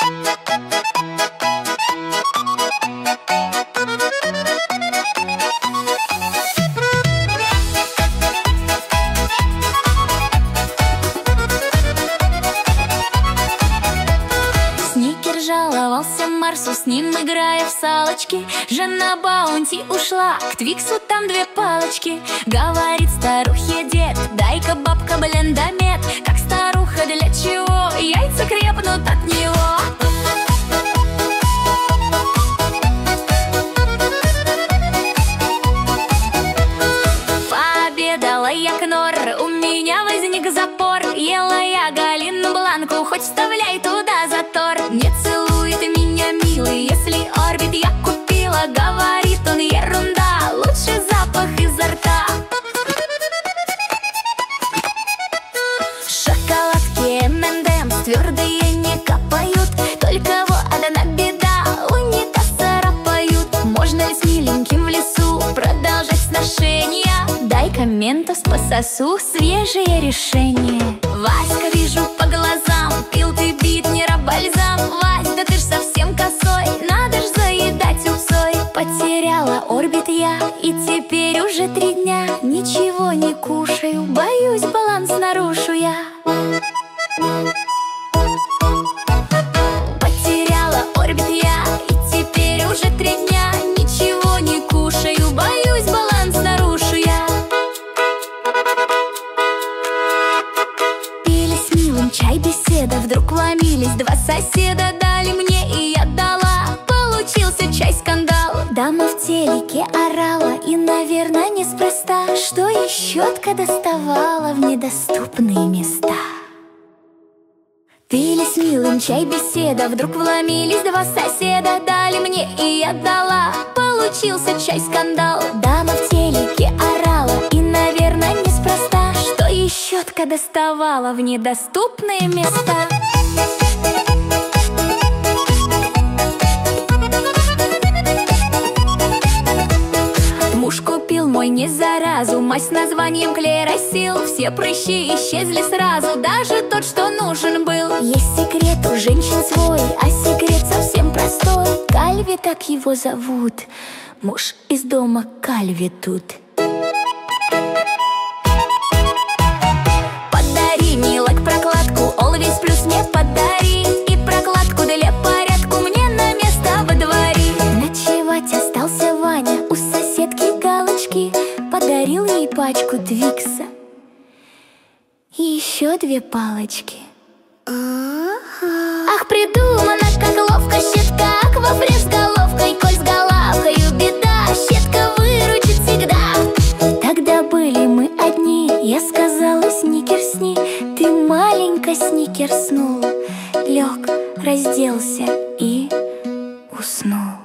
Сникер жаловался Марсу, с ним играя в салочки. Жена Баунти ушла к Твиксу, там две палочки. Говорит старухе дед: дай-ка, бабка, блендомет. Как старуха, для чего? Яйца крепнут от него. Пообедала я Кнор, у меня возник запор. Ела я Галину Бланку, хоть вставляй туда затор. Не целует меня милый, если орбит я купила. Говорит он: ерунда, лучше запах изо рта. Шоколадки M&M's твердые не капают. Только вот одна беда, унитаз царапают. Можно ли с миленьким в лесу продолжать сношения? Дай-ка Ментос пососу, свежее решение. Васька, вижу по глазам, пил ты Битнера бальзам. Вась, да ты ж совсем косой, надо ж заедать упсой. Потеряла орбит я, и теперь уже 3 дня ничего не кушаю, боюсь, баланс нарушу я. Потеряла орбит я, и теперь уже 3 дня ничего не кушаю, боюсь, баланс нарушу я. Пили с милым чай, беседа, вдруг вломились 2 соседа. Дали мне, и я дала, получился чай-скандал. Дама в телеке орала, и, наверное, неспроста, что ей щетка доставала в недоступные места. Пили с милым чай, беседа, вдруг вломились 2 соседа. Дали мне, и я дала, получился чай-скандал. Дама в телеке орала, и, наверное, неспроста, что ей щетка доставала в недоступные места. Муж купил мой не заразу, мазь с названием Клеросил. Все прыщи исчезли сразу, даже тот, что нужен был. Есть секрет у женщин свой, а секрет совсем простой. Кальви так его зовут, муж из дома Кальви тут. Подари мне лак-прокладку, Always Plus мне подари. И прокладку для порядку мне на место во дворе. Ночевать остался Ваня у соседки Галочки. Подарил ей пачку Твикса и еще 2 палочки. Ах, придумано, как ловко, щетка аквафреш с головкой. Коль с головкою беда, щетка выручит всегда. Тогда были мы одни, я сказала: сникерсни. Ты маленько сникерснул, лег, разделся и уснул.